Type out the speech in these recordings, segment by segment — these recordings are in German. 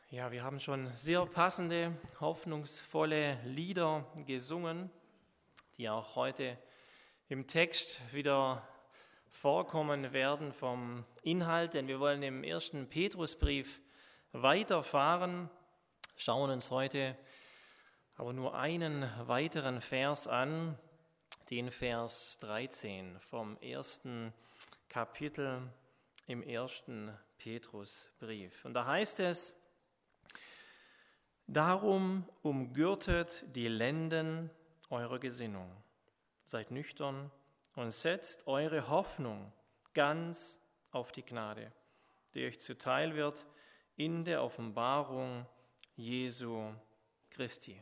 Ja, wir haben schon sehr passende, hoffnungsvolle Lieder gesungen, die auch heute im Text wieder vorkommen werden vom Inhalt, denn wir wollen im 1. Petrusbrief weiterfahren, schauen uns heute aber nur einen weiteren Vers an, den Vers 13 vom 1. Kapitel im 1. Petrusbrief. Und da heißt es: Darum umgürtet die Lenden eurer Gesinnung, seid nüchtern und setzt eure Hoffnung ganz auf die Gnade, die euch zuteil wird in der Offenbarung Jesu Christi.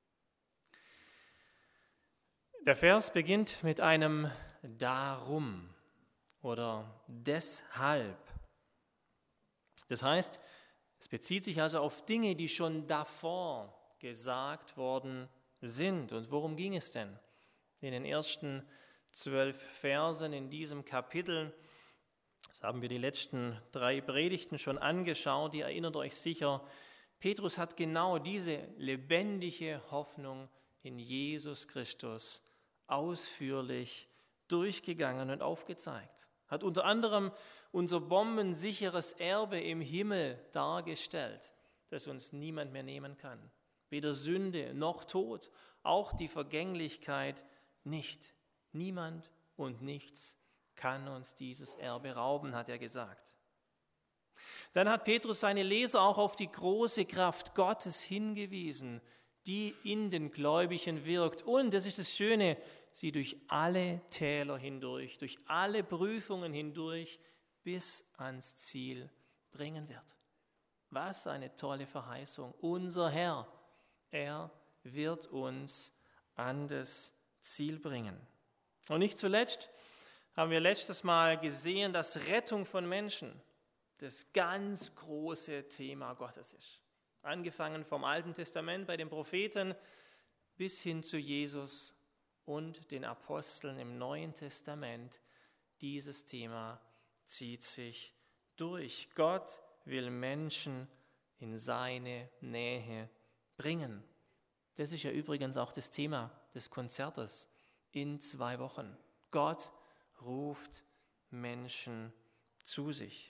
Der Vers beginnt mit einem Darum oder deshalb. Das heißt, es bezieht sich also auf Dinge, die schon davor gesagt worden sind. Und worum ging es denn? In den ersten 12 Versen in diesem Kapitel, das haben wir die letzten 3 Predigten schon angeschaut, ihr erinnert euch sicher, Petrus hat genau diese lebendige Hoffnung in Jesus Christus ausführlich durchgegangen und aufgezeigt. Hat unter anderem unser bombensicheres Erbe im Himmel dargestellt, das uns niemand mehr nehmen kann. Weder Sünde noch Tod, auch die Vergänglichkeit nicht. Niemand und nichts kann uns dieses Erbe rauben, hat er gesagt. Dann hat Petrus seine Leser auch auf die große Kraft Gottes hingewiesen, die in den Gläubigen wirkt. Und, das ist das Schöne, sie durch alle Täler hindurch, durch alle Prüfungen hindurch bis ans Ziel bringen wird. Was eine tolle Verheißung. Unser Herr, er wird uns an das Ziel bringen. Und nicht zuletzt haben wir letztes Mal gesehen, dass Rettung von Menschen das ganz große Thema Gottes ist. Angefangen vom Alten Testament bei den Propheten bis hin zu Jesus und den Aposteln im Neuen Testament. Dieses Thema zieht sich durch. Gott will Menschen in seine Nähe bringen. Das ist ja übrigens auch das Thema des Konzertes in 2 Wochen. Gott ruft Menschen zu sich.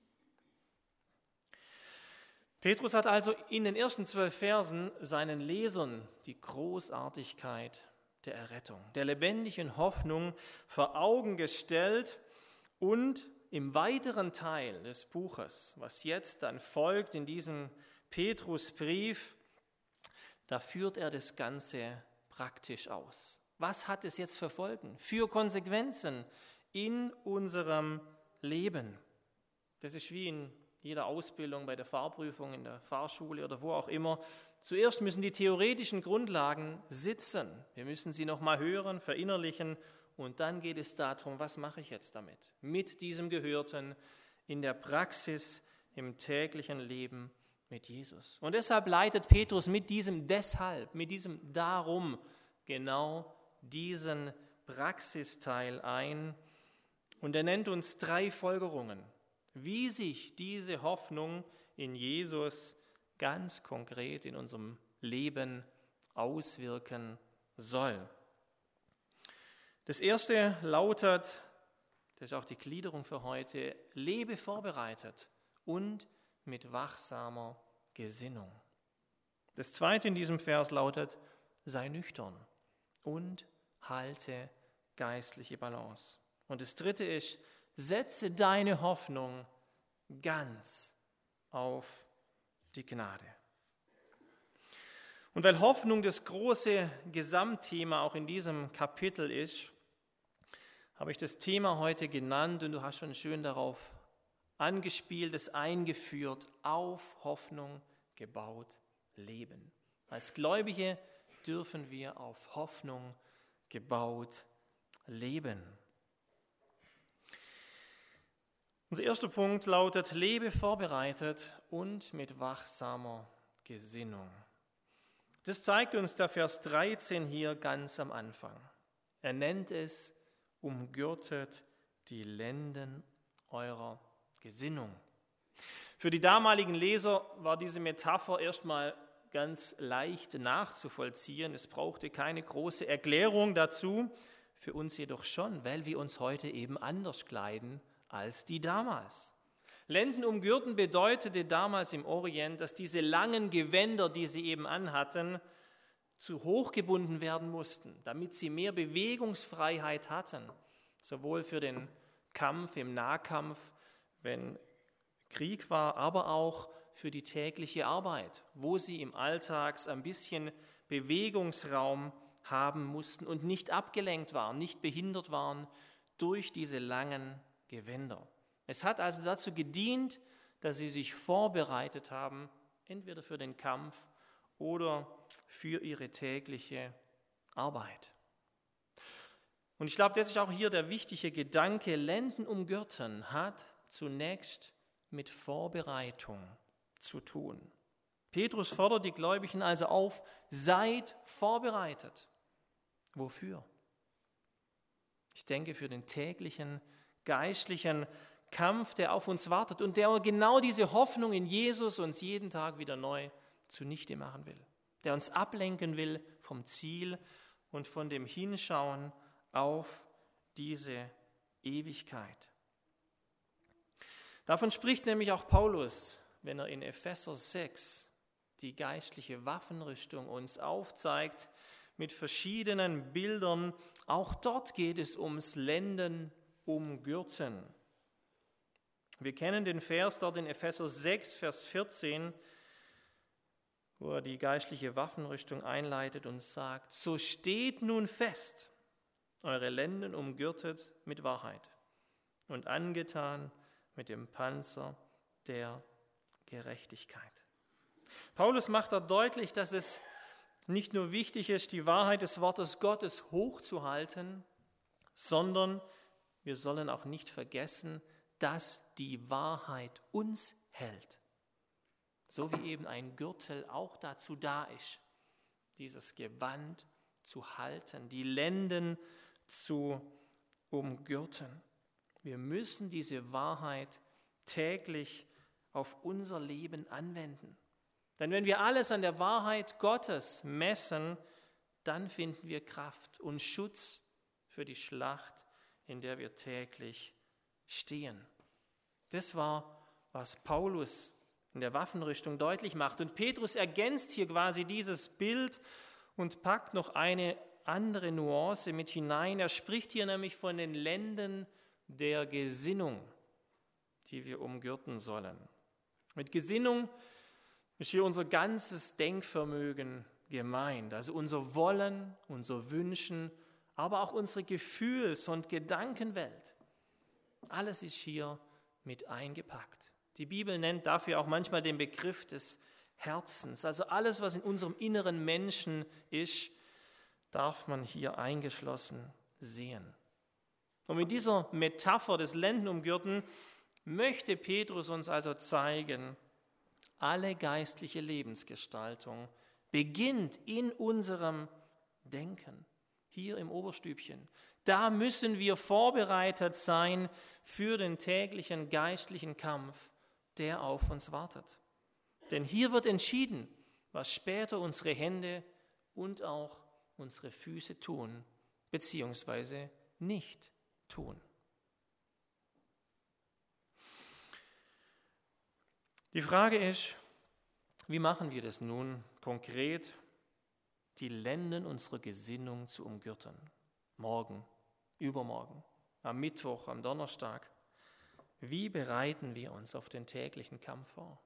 Petrus hat also in den ersten 12 Versen seinen Lesern die Großartigkeit der Errettung, der lebendigen Hoffnung vor Augen gestellt und im weiteren Teil des Buches, was jetzt dann folgt in diesem Petrusbrief, da führt er das Ganze praktisch aus. Was hat es jetzt für Folgen, für Konsequenzen in unserem Leben? Das ist wie in jeder Ausbildung, bei der Fahrprüfung, in der Fahrschule oder wo auch immer. Zuerst müssen die theoretischen Grundlagen sitzen. Wir müssen sie nochmal hören, verinnerlichen und dann geht es darum, was mache ich jetzt damit? Mit diesem Gehörten in der Praxis, im täglichen Leben mit Jesus. Und deshalb leitet Petrus mit diesem Deshalb, mit diesem Darum genau diesen Praxisteil ein. Und er nennt uns 3 Folgerungen, wie sich diese Hoffnung in Jesus ganz konkret in unserem Leben auswirken soll. Das erste lautet, das ist auch die Gliederung für heute: Lebe vorbereitet und mit wachsamer Gesinnung. Das zweite in diesem Vers lautet: Sei nüchtern und halte geistliche Balance. Und das dritte ist: Setze deine Hoffnung ganz auf die Gnade. Und weil Hoffnung das große Gesamtthema auch in diesem Kapitel ist, habe ich das Thema heute genannt und du hast schon schön darauf angespielt, es eingeführt: Auf Hoffnung gebaut leben. Als Gläubige dürfen wir auf Hoffnung gebaut leben. Unser erster Punkt lautet: Lebe vorbereitet und mit wachsamer Gesinnung. Das zeigt uns der Vers 13 hier ganz am Anfang. Er nennt es: Umgürtet die Lenden eurer Gesinnung. Für die damaligen Leser war diese Metapher erstmal ganz leicht nachzuvollziehen. Es brauchte keine große Erklärung dazu, für uns jedoch schon, weil wir uns heute eben anders kleiden als die damals. Lenden umgürten bedeutete damals im Orient, dass diese langen Gewänder, die sie eben anhatten, zu hoch gebunden werden mussten, damit sie mehr Bewegungsfreiheit hatten, sowohl für den Kampf im Nahkampf, wenn Krieg war, aber auch für die tägliche Arbeit, wo sie im Alltag ein bisschen Bewegungsraum haben mussten und nicht abgelenkt waren, nicht behindert waren durch diese langen Gewänder. Es hat also dazu gedient, dass sie sich vorbereitet haben, entweder für den Kampf oder für ihre tägliche Arbeit. Und ich glaube, das ist auch hier der wichtige Gedanke. Lenden umgürten hat zunächst mit Vorbereitung zu tun. Petrus fordert die Gläubigen also auf, seid vorbereitet. Wofür? Ich denke, für den täglichen geistlichen Kampf, der auf uns wartet und der genau diese Hoffnung in Jesus uns jeden Tag wieder neu zunichte machen will, der uns ablenken will vom Ziel und von dem Hinschauen auf diese Ewigkeit. Davon spricht nämlich auch Paulus, wenn er in Epheser 6 die geistliche Waffenrüstung uns aufzeigt mit verschiedenen Bildern. Auch dort geht es ums Lenden umgürten. Wir kennen den Vers dort in Epheser 6, Vers 14, wo er die geistliche Waffenrüstung einleitet und sagt: So steht nun fest, eure Lenden umgürtet mit Wahrheit und angetan mit dem Panzer der Gerechtigkeit. Paulus macht da deutlich, dass es nicht nur wichtig ist, die Wahrheit des Wortes Gottes hochzuhalten, sondern wir sollen auch nicht vergessen, dass die Wahrheit uns hält. So wie eben ein Gürtel auch dazu da ist, dieses Gewand zu halten, die Lenden zu umgürten. Wir müssen diese Wahrheit täglich auf unser Leben anwenden. Denn wenn wir alles an der Wahrheit Gottes messen, dann finden wir Kraft und Schutz für die Schlacht, in der wir täglich stehen. Das war, was Paulus in der Waffenrüstung deutlich macht. Und Petrus ergänzt hier quasi dieses Bild und packt noch eine andere Nuance mit hinein. Er spricht hier nämlich von den Lenden der Gesinnung, die wir umgürten sollen. Mit Gesinnung ist hier unser ganzes Denkvermögen gemeint, also unser Wollen, unser Wünschen, aber auch unsere Gefühls- und Gedankenwelt. Alles ist hier mit eingepackt. Die Bibel nennt dafür auch manchmal den Begriff des Herzens. Also alles, was in unserem inneren Menschen ist, darf man hier eingeschlossen sehen. Und mit dieser Metapher des Lendenumgürten möchte Petrus uns also zeigen, alle geistliche Lebensgestaltung beginnt in unserem Denken, hier im Oberstübchen. Da müssen wir vorbereitet sein für den täglichen geistlichen Kampf, der auf uns wartet. Denn hier wird entschieden, was später unsere Hände und auch unsere Füße tun, beziehungsweise nicht tun. Die Frage ist, wie machen wir das nun konkret, die Lenden unserer Gesinnung zu umgürten? Morgen, übermorgen, am Mittwoch, am Donnerstag. Wie bereiten wir uns auf den täglichen Kampf vor?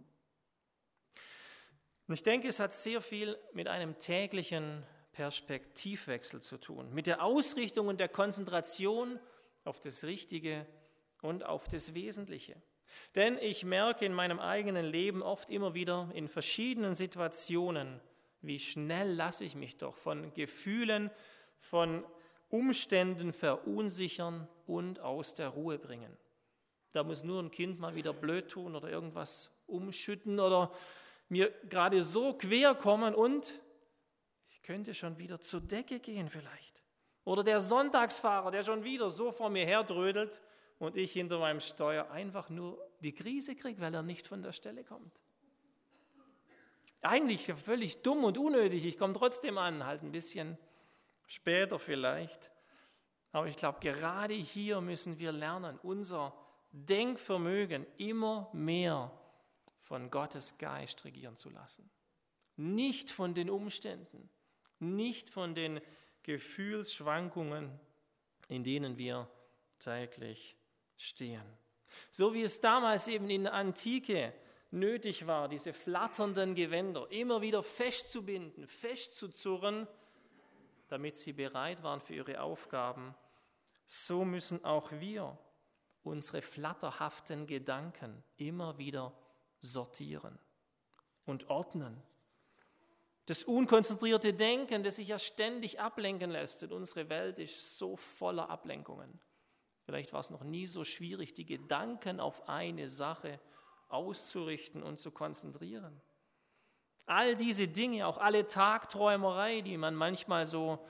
Und ich denke, es hat sehr viel mit einem täglichen Perspektivwechsel zu tun, mit der Ausrichtung und der Konzentration auf das Richtige und auf das Wesentliche. Denn ich merke in meinem eigenen Leben oft immer wieder in verschiedenen Situationen, wie schnell lasse ich mich doch von Gefühlen, von Umständen verunsichern und aus der Ruhe bringen. Da muss nur ein Kind mal wieder blöd tun oder irgendwas umschütten oder mir gerade so quer kommen und ich könnte schon wieder zur Decke gehen vielleicht. Oder der Sonntagsfahrer, der schon wieder so vor mir herdrödelt und ich hinter meinem Steuer einfach nur die Krise kriegt, weil er nicht von der Stelle kommt. Eigentlich völlig dumm und unnötig, ich komme trotzdem an, halt ein bisschen später vielleicht. Aber ich glaube, gerade hier müssen wir lernen, unser Denkvermögen immer mehr von Gottes Geist regieren zu lassen. Nicht von den Umständen, nicht von den Gefühlsschwankungen, in denen wir täglich stehen. So wie es damals eben in der Antike nötig war, diese flatternden Gewänder immer wieder festzubinden, festzuzurren, damit sie bereit waren für ihre Aufgaben, so müssen auch wir unsere flatterhaften Gedanken immer wieder sortieren und ordnen. Das unkonzentrierte Denken, das sich ja ständig ablenken lässt, und unsere Welt ist so voller Ablenkungen. Vielleicht war es noch nie so schwierig, die Gedanken auf eine Sache auszurichten und zu konzentrieren. All diese Dinge, auch alle Tagträumerei, die man manchmal so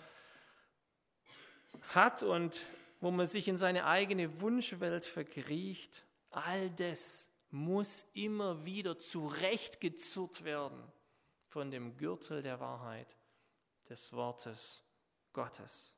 hat und wo man sich in seine eigene Wunschwelt verkriecht, all das muss immer wieder zurechtgezurrt werden von dem Gürtel der Wahrheit des Wortes Gottes.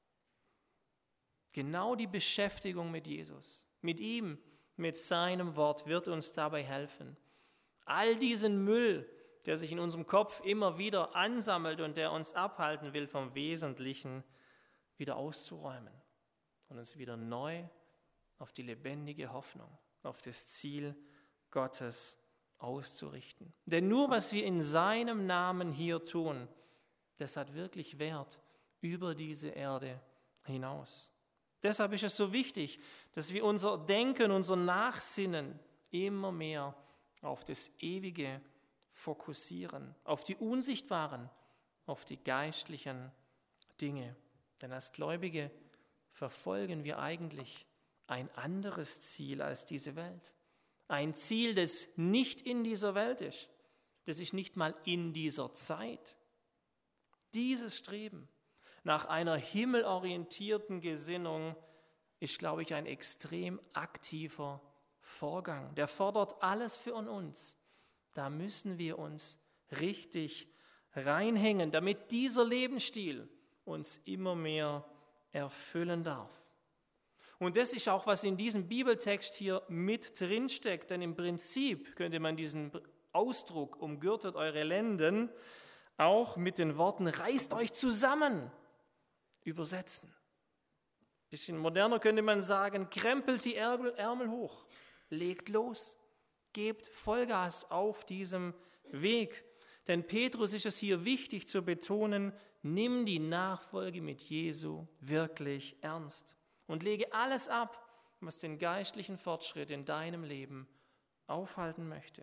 Genau die Beschäftigung mit Jesus, mit ihm, mit seinem Wort wird uns dabei helfen. All diesen Müll, der sich in unserem Kopf immer wieder ansammelt und der uns abhalten will vom Wesentlichen, wieder auszuräumen und uns wieder neu auf die lebendige Hoffnung, auf das Ziel Gottes auszurichten. Denn nur was wir in seinem Namen hier tun, das hat wirklich Wert über diese Erde hinaus. Deshalb ist es so wichtig, dass wir unser Denken, unser Nachsinnen immer mehr auf das Ewige fokussieren, auf die unsichtbaren, auf die geistlichen Dinge. Denn als Gläubige verfolgen wir eigentlich ein anderes Ziel als diese Welt. Ein Ziel, das nicht in dieser Welt ist. Das ist nicht mal in dieser Zeit. Dieses Streben nach einer himmelorientierten Gesinnung ist, glaube ich, ein extrem aktiver Vorgang. Der fordert alles für uns. Da müssen wir uns richtig reinhängen, damit dieser Lebensstil uns immer mehr erfüllen darf. Und das ist auch, was in diesem Bibeltext hier mit drinsteckt, denn im Prinzip könnte man diesen Ausdruck, umgürtet eure Lenden, auch mit den Worten, reißt euch zusammen, übersetzen. Ein bisschen moderner könnte man sagen, krempelt die Ärmel hoch, legt los, gebt Vollgas auf diesem Weg. Denn Petrus ist es hier wichtig zu betonen, nimm die Nachfolge mit Jesu wirklich ernst und lege alles ab, was den geistlichen Fortschritt in deinem Leben aufhalten möchte.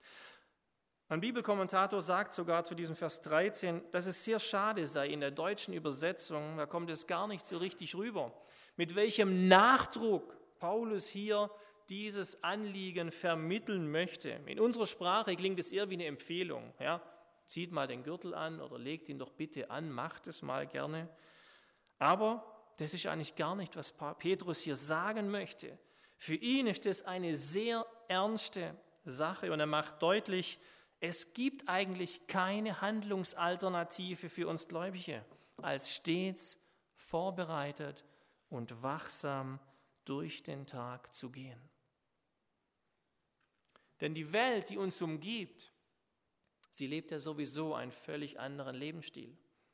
Ein Bibelkommentator sagt sogar zu diesem Vers 13, dass es sehr schade sei in der deutschen Übersetzung, da kommt es gar nicht so richtig rüber, mit welchem Nachdruck Paulus hier dieses Anliegen vermitteln möchte. In unserer Sprache klingt es eher wie eine Empfehlung. Ja? Zieht mal den Gürtel an oder legt ihn doch bitte an, macht es mal gerne. Aber das ist eigentlich gar nicht, was Petrus hier sagen möchte. Für ihn ist das eine sehr ernste Sache und er macht deutlich, es gibt eigentlich keine Handlungsalternative für uns Gläubige, als stets vorbereitet und wachsam durch den Tag zu gehen. Denn die Welt, die uns umgibt, sie lebt ja sowieso einen völlig anderen Lebensstil.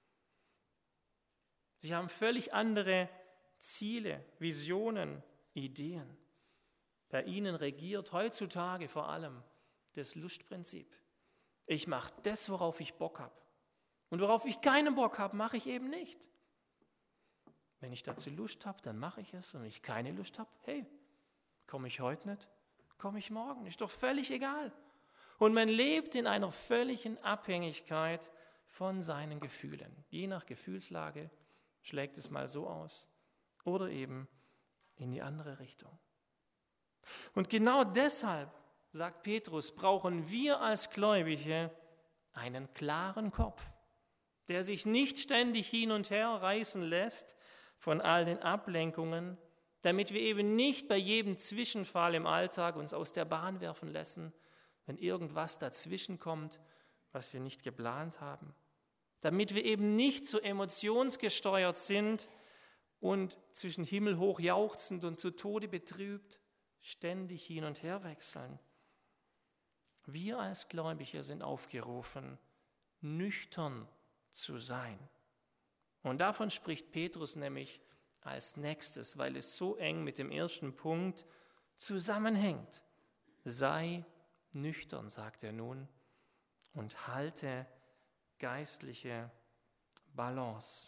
Sie haben völlig andere Ziele, Visionen, Ideen. Bei ihnen regiert heutzutage vor allem das Lustprinzip. Ich mache das, worauf ich Bock habe. Und worauf ich keinen Bock habe, mache ich eben nicht. Wenn ich dazu Lust habe, dann mache ich es. Und wenn ich keine Lust habe, hey, komme ich heute nicht, komme ich morgen. Ist doch völlig egal. Und man lebt in einer völligen Abhängigkeit von seinen Gefühlen. Je nach Gefühlslage schlägt es mal so aus oder eben in die andere Richtung. Und genau deshalb, sagt Petrus, brauchen wir als Gläubige einen klaren Kopf, der sich nicht ständig hin und her reißen lässt von all den Ablenkungen, damit wir eben nicht bei jedem Zwischenfall im Alltag uns aus der Bahn werfen lassen, wenn irgendwas dazwischen kommt, was wir nicht geplant haben. Damit wir eben nicht so emotionsgesteuert sind und zwischen himmelhoch jauchzend und zu Tode betrübt ständig hin und her wechseln. Wir als Gläubige sind aufgerufen, nüchtern zu sein. Und davon spricht Petrus nämlich als nächstes, weil es so eng mit dem ersten Punkt zusammenhängt. Sei nüchtern, sagt er nun, und halte geistliche Balance.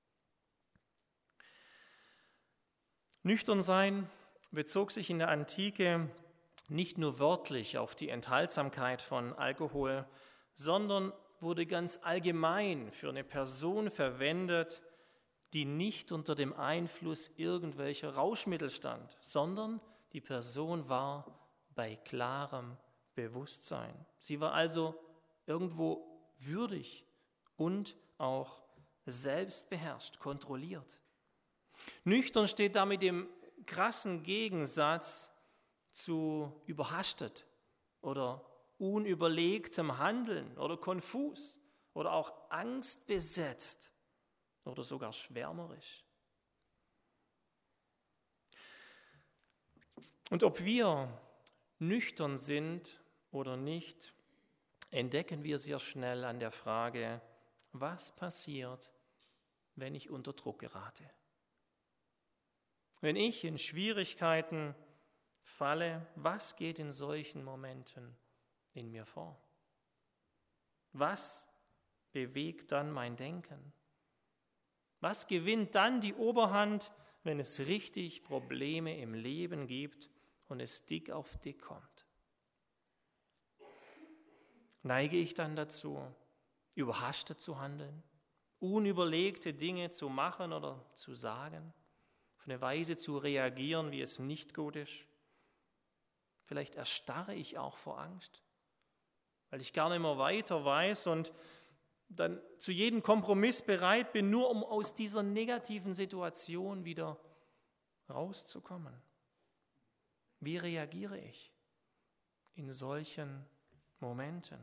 Nüchtern sein bezog sich in der Antike nicht nur wörtlich auf die Enthaltsamkeit von Alkohol, sondern wurde ganz allgemein für eine Person verwendet, die nicht unter dem Einfluss irgendwelcher Rauschmittel stand, sondern die Person war bei klarem Bewusstsein. Sie war also irgendwo würdig und auch selbstbeherrscht, kontrolliert. Nüchtern steht damit im krassen Gegensatz zu überhastet oder unüberlegtem Handeln oder konfus oder auch angstbesetzt oder sogar schwärmerisch. Und ob wir nüchtern sind oder nicht, entdecken wir sehr schnell an der Frage, was passiert, wenn ich unter Druck gerate? Wenn ich in Schwierigkeiten falle, was geht in solchen Momenten in mir vor? Was bewegt dann mein Denken? Was gewinnt dann die Oberhand, wenn es richtig Probleme im Leben gibt und es dick auf dick kommt? Neige ich dann dazu, überhastet zu handeln, unüberlegte Dinge zu machen oder zu sagen, auf eine Weise zu reagieren, wie es nicht gut ist? Vielleicht erstarre ich auch vor Angst, weil ich gar nicht mehr weiter weiß und dann zu jedem Kompromiss bereit bin, nur um aus dieser negativen Situation wieder rauszukommen. Wie reagiere ich in solchen Momenten?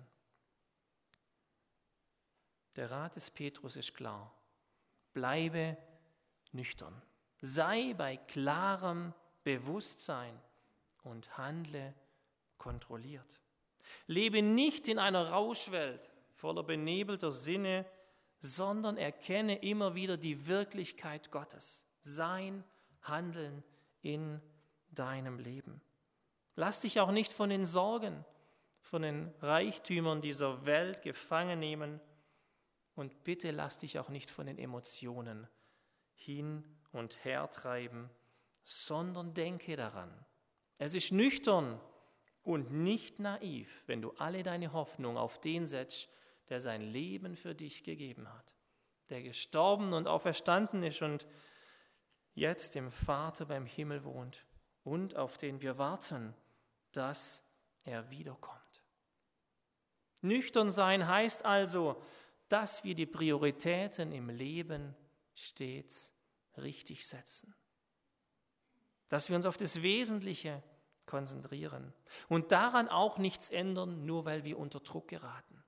Der Rat des Petrus ist klar. Bleibe nüchtern. Sei bei klarem Bewusstsein und handle kontrolliert. Lebe nicht in einer Rauschwelt voller benebelter Sinne, sondern erkenne immer wieder die Wirklichkeit Gottes, sein Handeln in deinem Leben. Lass dich auch nicht von den Sorgen, von den Reichtümern dieser Welt gefangen nehmen und bitte lass dich auch nicht von den Emotionen hin und her treiben, sondern denke daran. Es ist nüchtern und nicht naiv, wenn du alle deine Hoffnung auf den setzt, der sein Leben für dich gegeben hat, der gestorben und auferstanden ist und jetzt dem Vater beim Himmel wohnt und auf den wir warten, dass er wiederkommt. Nüchtern sein heißt also, dass wir die Prioritäten im Leben stets richtig setzen. Dass wir uns auf das Wesentliche konzentrieren und daran auch nichts ändern, nur weil wir unter Druck geraten.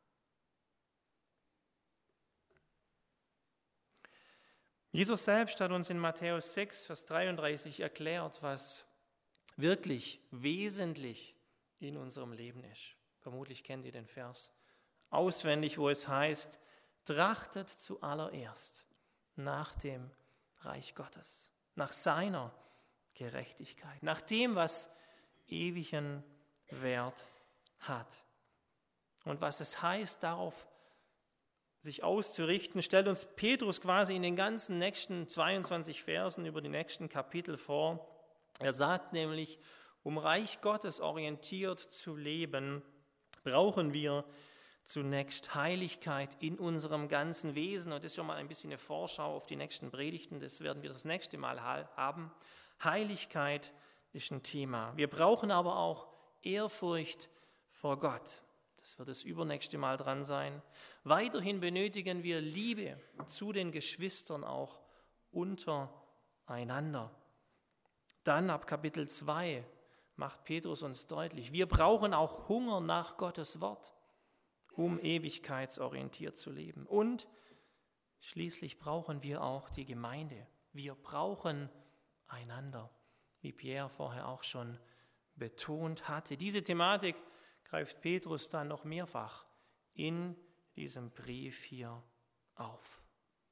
Jesus selbst hat uns in Matthäus 6, Vers 33 erklärt, was wirklich wesentlich in unserem Leben ist. Vermutlich kennt ihr den Vers auswendig, wo es heißt, trachtet zuallererst nach dem Reich Gottes, nach seiner Gerechtigkeit, nach dem, was ewigen Wert hat. Und was es heißt, darauf sich auszurichten, stellt uns Petrus quasi in den ganzen nächsten 22 Versen über die nächsten Kapitel vor. Er sagt nämlich, um Reich Gottes orientiert zu leben, brauchen wir zunächst Heiligkeit in unserem ganzen Wesen. Und das ist schon mal ein bisschen eine Vorschau auf die nächsten Predigten, das werden wir das nächste Mal haben. Heiligkeit ist ein Thema. Wir brauchen aber auch Ehrfurcht vor Gott. Das wird das übernächste Mal dran sein. Weiterhin benötigen wir Liebe zu den Geschwistern auch untereinander. Dann ab Kapitel 2 macht Petrus uns deutlich, wir brauchen auch Hunger nach Gottes Wort, um ewigkeitsorientiert zu leben. Und schließlich brauchen wir auch die Gemeinde. Wir brauchen einander, wie Pierre vorher auch schon betont hatte. Diese Thematik greift Petrus dann noch mehrfach in diesem Brief hier auf.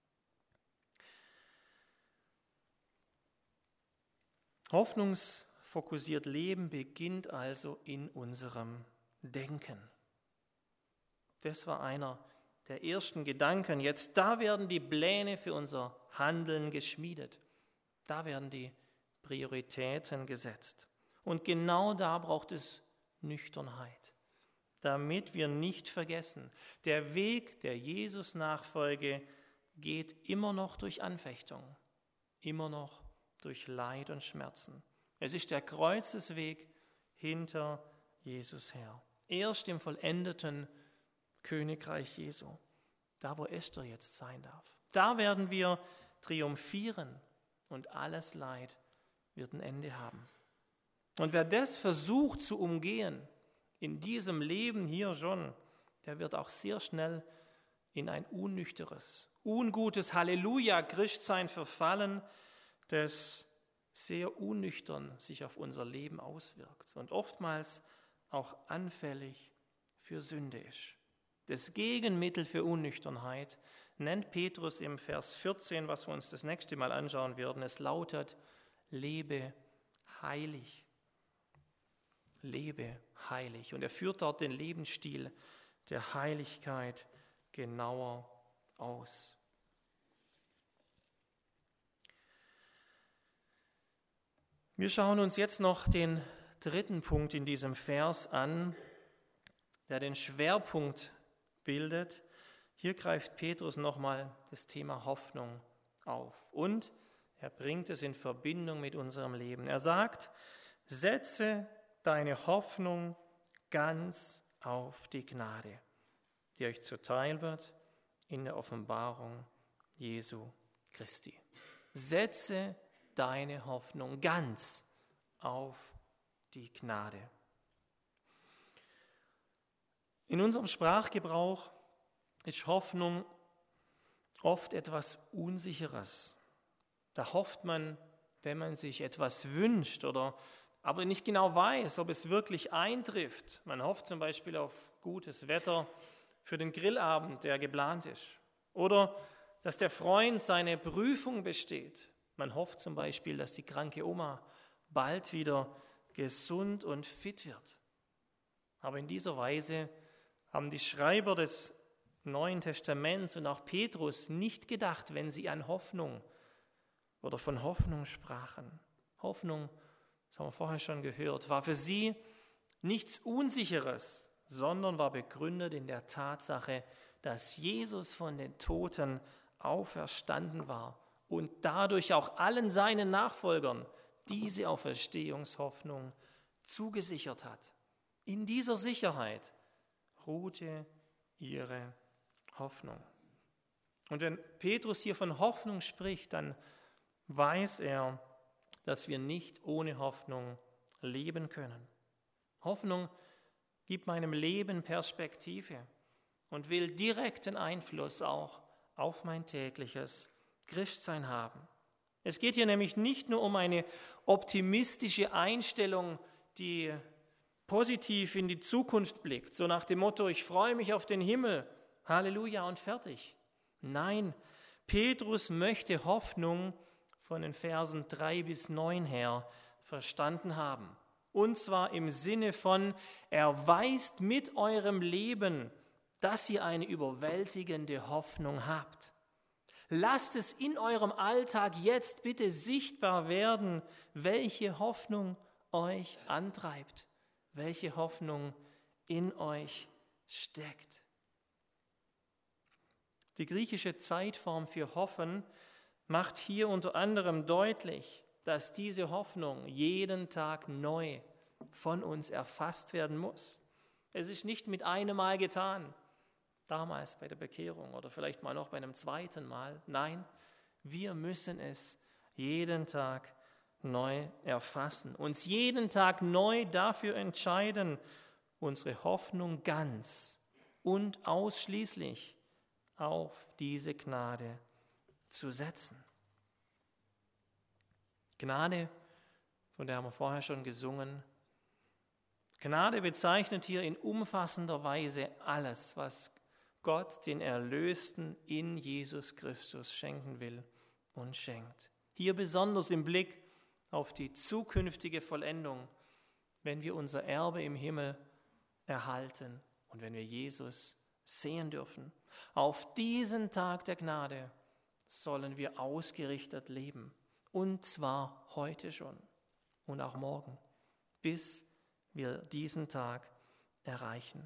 Hoffnungsfokussiert Leben beginnt also in unserem Denken. Das war einer der ersten Gedanken. Jetzt, da werden die Pläne für unser Handeln geschmiedet. Da werden die Prioritäten gesetzt. Und genau da braucht es Nüchternheit, damit wir nicht vergessen, der Weg der Jesus-Nachfolge geht immer noch durch Anfechtung, immer noch durch Leid und Schmerzen. Es ist der Kreuzesweg hinter Jesus her. Erst im vollendeten Königreich Jesu, da wo Esther jetzt sein darf. Da werden wir triumphieren und alles Leid wird ein Ende haben. Und wer das versucht zu umgehen, in diesem Leben hier schon, der wird auch sehr schnell in ein unnüchteres, ungutes Halleluja-Christsein verfallen, das sehr unnüchtern sich auf unser Leben auswirkt und oftmals auch anfällig für Sünde ist. Das Gegenmittel für Unnüchternheit nennt Petrus im Vers 14, was wir uns das nächste Mal anschauen werden. Es lautet, lebe heilig. Lebe heilig. Und er führt dort den Lebensstil der Heiligkeit genauer aus. Wir schauen uns jetzt noch den dritten Punkt in diesem Vers an, der den Schwerpunkt bildet. Hier greift Petrus nochmal das Thema Hoffnung auf und er bringt es in Verbindung mit unserem Leben. Er sagt, setze deine Hoffnung ganz auf die Gnade, die euch zuteil wird in der Offenbarung Jesu Christi. Setze deine Hoffnung ganz auf die Gnade. In unserem Sprachgebrauch ist Hoffnung oft etwas Unsicheres. Da hofft man, wenn man sich etwas wünscht oder aber nicht genau weiß, ob es wirklich eintrifft. Man hofft zum Beispiel auf gutes Wetter für den Grillabend, der geplant ist. Oder dass der Freund seine Prüfung besteht. Man hofft zum Beispiel, dass die kranke Oma bald wieder gesund und fit wird. Aber in dieser Weise haben die Schreiber des Neuen Testaments und auch Petrus nicht gedacht, wenn sie an Hoffnung oder von Hoffnung sprachen. Hoffnung, das haben wir vorher schon gehört, war für sie nichts Unsicheres, sondern war begründet in der Tatsache, dass Jesus von den Toten auferstanden war und dadurch auch allen seinen Nachfolgern diese Auferstehungshoffnung zugesichert hat. In dieser Sicherheit ruhte ihre Hoffnung. Und wenn Petrus hier von Hoffnung spricht, dann weiß er, dass wir nicht ohne Hoffnung leben können. Hoffnung gibt meinem Leben Perspektive und will direkten Einfluss auch auf mein tägliches Christsein haben. Es geht hier nämlich nicht nur um eine optimistische Einstellung, die positiv in die Zukunft blickt, so nach dem Motto, ich freue mich auf den Himmel, Halleluja und fertig. Nein, Petrus möchte Hoffnung von den Versen 3 bis 9 her verstanden haben. Und zwar im Sinne von, erweist mit eurem Leben, dass ihr eine überwältigende Hoffnung habt. Lasst es in eurem Alltag jetzt bitte sichtbar werden, welche Hoffnung euch antreibt, welche Hoffnung in euch steckt. Die griechische Zeitform für hoffen macht hier unter anderem deutlich, dass diese Hoffnung jeden Tag neu von uns erfasst werden muss. Es ist nicht mit einem Mal getan, damals bei der Bekehrung oder vielleicht mal noch bei einem zweiten Mal. Nein, wir müssen es jeden Tag neu erfassen, uns jeden Tag neu dafür entscheiden, unsere Hoffnung ganz und ausschließlich auf diese Gnade zu setzen. Gnade, von der haben wir vorher schon gesungen. Gnade bezeichnet hier in umfassender Weise alles, was Gott den Erlösten in Jesus Christus schenken will und schenkt. Hier besonders im Blick auf die zukünftige Vollendung, wenn wir unser Erbe im Himmel erhalten und wenn wir Jesus sehen dürfen. Auf diesen Tag der Gnade sollen wir ausgerichtet leben, und zwar heute schon und auch morgen, bis wir diesen Tag erreichen.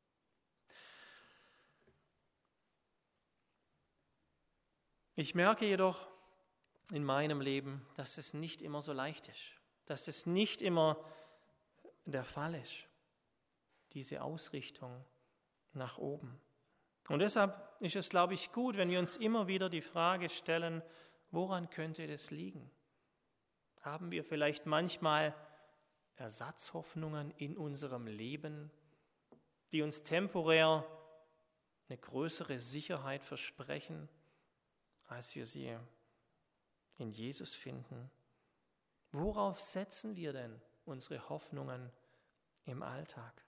Ich merke jedoch in meinem Leben, dass es nicht immer so leicht ist, dass es nicht immer der Fall ist, diese Ausrichtung nach oben. Und deshalb ist es, glaube ich, gut, wenn wir uns immer wieder die Frage stellen, woran könnte das liegen? Haben wir vielleicht manchmal Ersatzhoffnungen in unserem Leben, die uns temporär eine größere Sicherheit versprechen, als wir sie in Jesus finden? Worauf setzen wir denn unsere Hoffnungen im Alltag?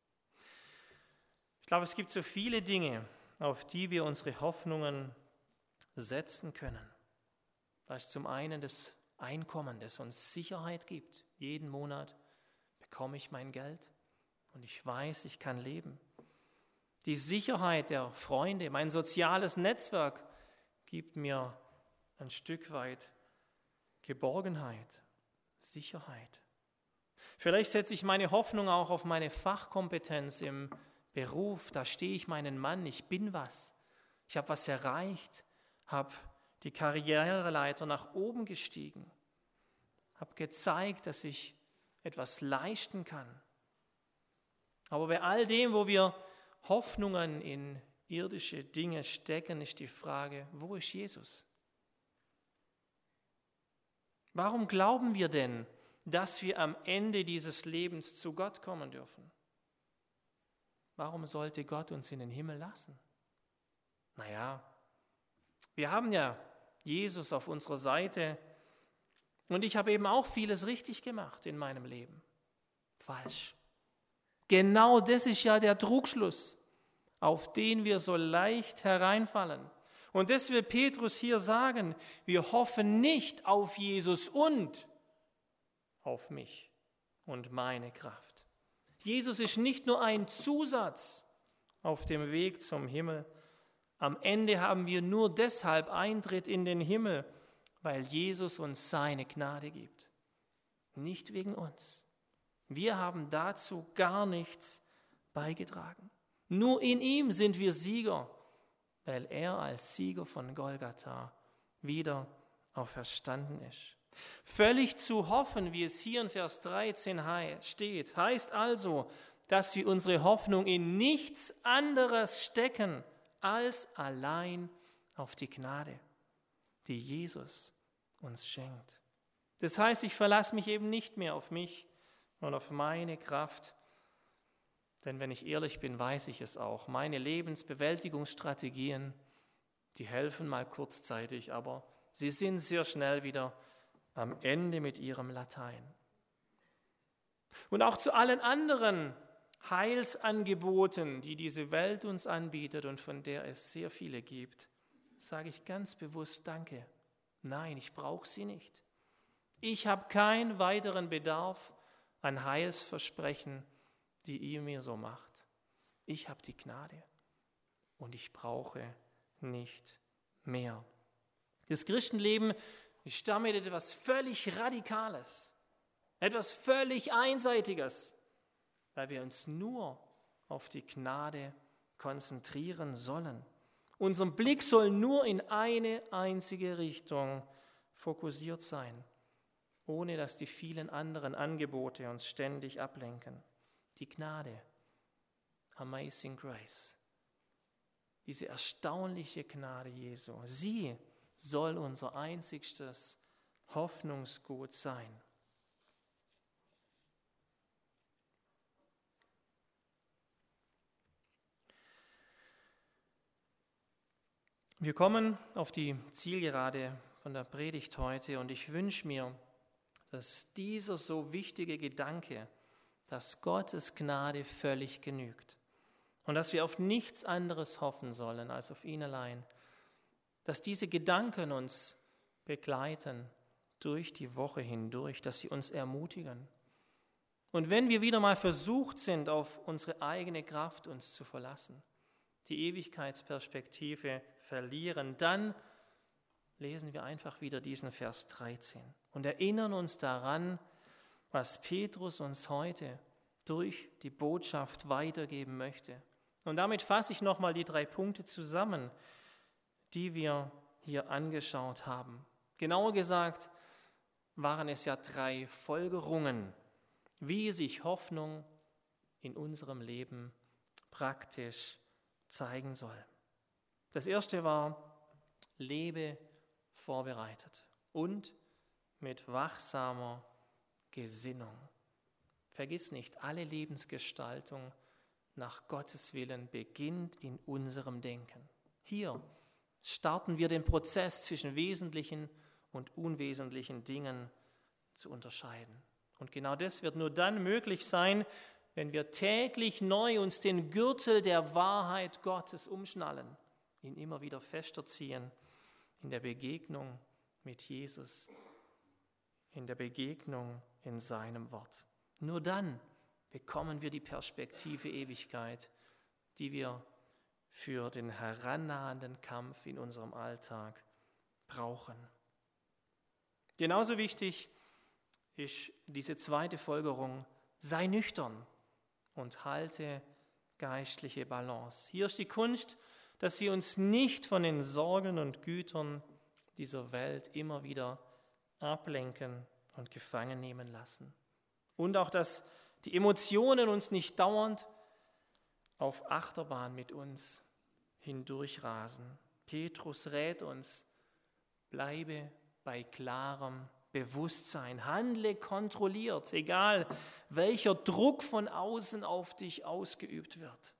Ich glaube, es gibt so viele Dinge, auf die wir unsere Hoffnungen setzen können. Da ist zum einen das Einkommen, das uns Sicherheit gibt. Jeden Monat bekomme ich mein Geld und ich weiß, ich kann leben. Die Sicherheit der Freunde, mein soziales Netzwerk gibt mir ein Stück weit Geborgenheit, Sicherheit. Vielleicht setze ich meine Hoffnung auch auf meine Fachkompetenz im Beruf. Da stehe ich meinen Mann, ich bin was. Ich habe was erreicht, habe die Karriereleiter nach oben gestiegen, habe gezeigt, dass ich etwas leisten kann. Aber bei all dem, wo wir Hoffnungen in irdische Dinge stecken, ist die Frage, wo ist Jesus? Warum glauben wir denn, dass wir am Ende dieses Lebens zu Gott kommen dürfen? Warum sollte Gott uns in den Himmel lassen? Naja, wir haben ja Jesus auf unserer Seite und ich habe eben auch vieles richtig gemacht in meinem Leben. Falsch. Genau das ist ja der Trugschluss, auf den wir so leicht hereinfallen. Und das will Petrus hier sagen, wir hoffen nicht auf Jesus und auf mich und meine Kraft. Jesus ist nicht nur ein Zusatz auf dem Weg zum Himmel. Am Ende haben wir nur deshalb Eintritt in den Himmel, weil Jesus uns seine Gnade gibt. Nicht wegen uns. Wir haben dazu gar nichts beigetragen. Nur in ihm sind wir Sieger, weil er als Sieger von Golgatha wieder auferstanden ist. Völlig zu hoffen, wie es hier in Vers 13 steht, heißt also, dass wir unsere Hoffnung in nichts anderes stecken als allein auf die Gnade, die Jesus uns schenkt. Das heißt, ich verlasse mich eben nicht mehr auf mich und auf meine Kraft, denn wenn ich ehrlich bin, weiß ich es auch. Meine Lebensbewältigungsstrategien, die helfen mal kurzzeitig, aber sie sind sehr schnell wieder am Ende mit ihrem Latein. Und auch zu allen anderen Heilsangeboten, die diese Welt uns anbietet und von der es sehr viele gibt, sage ich ganz bewusst Danke. Nein, ich brauche sie nicht. Ich habe keinen weiteren Bedarf an Heilsversprechen, die ihr mir so macht. Ich habe die Gnade und ich brauche nicht mehr. Das Christenleben ist damit etwas völlig Radikales, etwas völlig Einseitiges, weil wir uns nur auf die Gnade konzentrieren sollen. Unser Blick soll nur in eine einzige Richtung fokussiert sein, ohne dass die vielen anderen Angebote uns ständig ablenken. Die Gnade, Amazing Grace, diese erstaunliche Gnade Jesu, sie soll unser einzigstes hoffnungsgut sein. Wir kommen auf die Zielgerade von der Predigt heute und ich wünsche mir, dass dieser so wichtige Gedanke, dass Gottes Gnade völlig genügt und dass wir auf nichts anderes hoffen sollen als auf ihn allein, dass diese Gedanken uns begleiten durch die Woche hindurch, dass sie uns ermutigen. Und wenn wir wieder mal versucht sind, auf unsere eigene Kraft uns zu verlassen, die Ewigkeitsperspektive verlieren, dann lesen wir einfach wieder diesen Vers 13 und erinnern uns daran, was Petrus uns heute durch die Botschaft weitergeben möchte. Und damit fasse ich nochmal die 3 Punkte zusammen, die wir hier angeschaut haben. Genauer gesagt waren es ja 3 Folgerungen, wie sich Hoffnung in unserem Leben praktisch zeigen soll. Das erste war, lebe vorbereitet und mit wachsamer Gesinnung. Vergiss nicht, alle Lebensgestaltung nach Gottes Willen beginnt in unserem Denken. Hier starten wir den Prozess zwischen wesentlichen und unwesentlichen Dingen zu unterscheiden. Und genau das wird nur dann möglich sein, wenn wir täglich neu uns den Gürtel der Wahrheit Gottes umschnallen, ihn immer wieder fester ziehen in der Begegnung mit Jesus, in der Begegnung in seinem Wort. Nur dann bekommen wir die Perspektive Ewigkeit, die wir für den herannahenden Kampf in unserem Alltag brauchen. Genauso wichtig ist diese zweite Folgerung, sei nüchtern und halte geistliche Balance. Hier ist die Kunst, dass wir uns nicht von den Sorgen und Gütern dieser Welt immer wieder ablenken und gefangen nehmen lassen. Und auch, dass die Emotionen uns nicht dauernd auf Achterbahn mit uns hindurchrasen. Petrus rät uns, bleibe bei klarem Bewusstsein, handle kontrolliert, egal welcher Druck von außen auf dich ausgeübt wird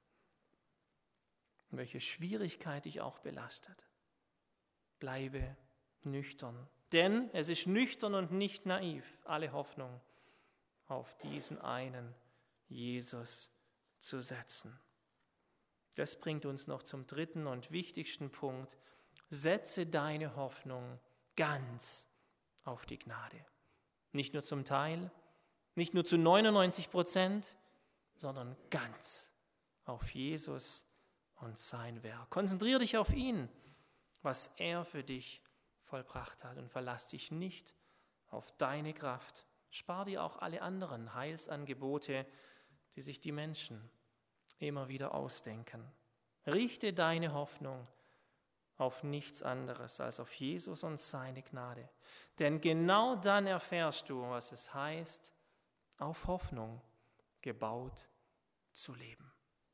und welche Schwierigkeit dich auch belastet. Bleibe nüchtern, denn es ist nüchtern und nicht naiv, alle Hoffnung auf diesen einen Jesus zu setzen. Das bringt uns noch zum dritten und wichtigsten Punkt. Setze deine Hoffnung ganz auf die Gnade. Nicht nur zum Teil, nicht nur zu 99%, sondern ganz auf Jesus und sein Werk. Konzentriere dich auf ihn, was er für dich vollbracht hat und verlass dich nicht auf deine Kraft. Spar dir auch alle anderen Heilsangebote, die sich die Menschen immer wieder ausdenken. Richte deine Hoffnung auf nichts anderes als auf Jesus und seine Gnade. Denn genau dann erfährst du, was es heißt, auf Hoffnung gebaut zu leben.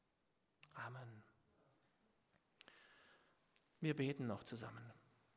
Amen. Wir beten noch zusammen.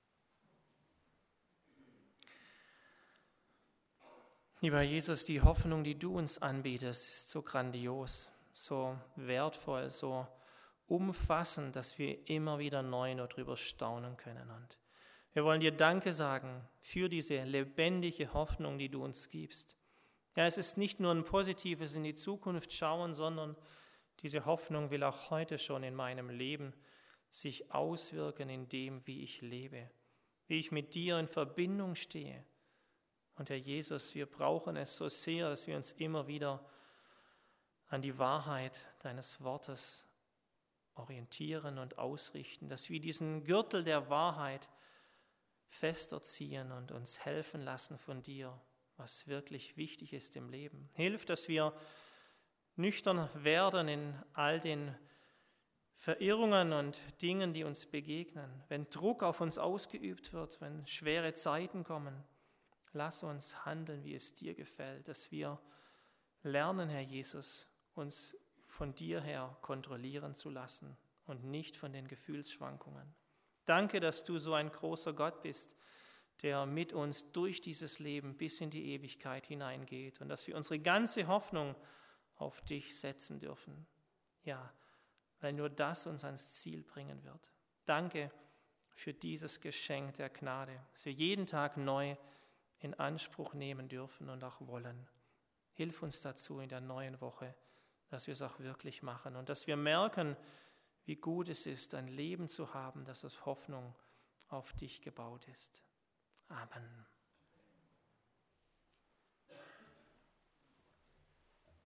Lieber Jesus, die Hoffnung, die du uns anbietest, ist so grandios, so wertvoll, so umfassend, dass wir immer wieder neu nur drüber staunen können. Und wir wollen dir Danke sagen für diese lebendige Hoffnung, die du uns gibst. Ja, es ist nicht nur ein positives in die Zukunft schauen, sondern diese Hoffnung will auch heute schon in meinem Leben sich auswirken in dem, wie ich lebe, wie ich mit dir in Verbindung stehe. Und Herr Jesus, wir brauchen es so sehr, dass wir uns immer wieder an die Wahrheit deines Wortes orientieren und ausrichten, dass wir diesen Gürtel der Wahrheit fester ziehen und uns helfen lassen von dir, was wirklich wichtig ist im Leben. Hilf, dass wir nüchtern werden in all den Verirrungen und Dingen, die uns begegnen. Wenn Druck auf uns ausgeübt wird, wenn schwere Zeiten kommen, lass uns handeln, wie es dir gefällt, dass wir lernen, Herr Jesus, uns von dir her kontrollieren zu lassen und nicht von den Gefühlsschwankungen. Danke, dass du so ein großer Gott bist, der mit uns durch dieses Leben bis in die Ewigkeit hineingeht und dass wir unsere ganze Hoffnung auf dich setzen dürfen. Ja, weil nur das uns ans Ziel bringen wird. Danke für dieses Geschenk der Gnade, das wir jeden Tag neu in Anspruch nehmen dürfen und auch wollen. Hilf uns dazu in der neuen Woche, dass wir es auch wirklich machen und dass wir merken, wie gut es ist, ein Leben zu haben, das aus Hoffnung auf dich gebaut ist. Amen.